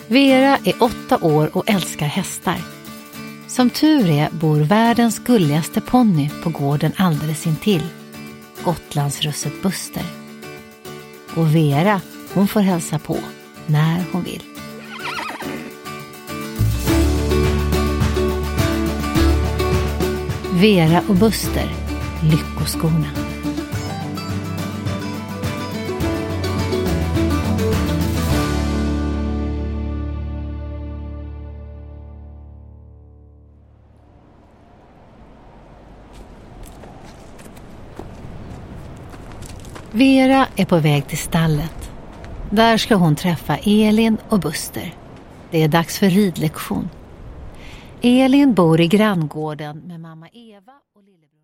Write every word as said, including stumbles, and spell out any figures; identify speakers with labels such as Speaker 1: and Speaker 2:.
Speaker 1: Vera är åtta år och älskar hästar. Som tur är bor världens gulligaste ponny på gården alldeles intill. Gotlandsrusset Buster. Och Vera, hon får hälsa på när hon vill. Vera och Buster, lyckoskorna. Vera är på väg till stallet. Där ska hon träffa Elin och Buster. Det är dags för ridlektion. Elin bor i granngården med mamma Eva och lillebror.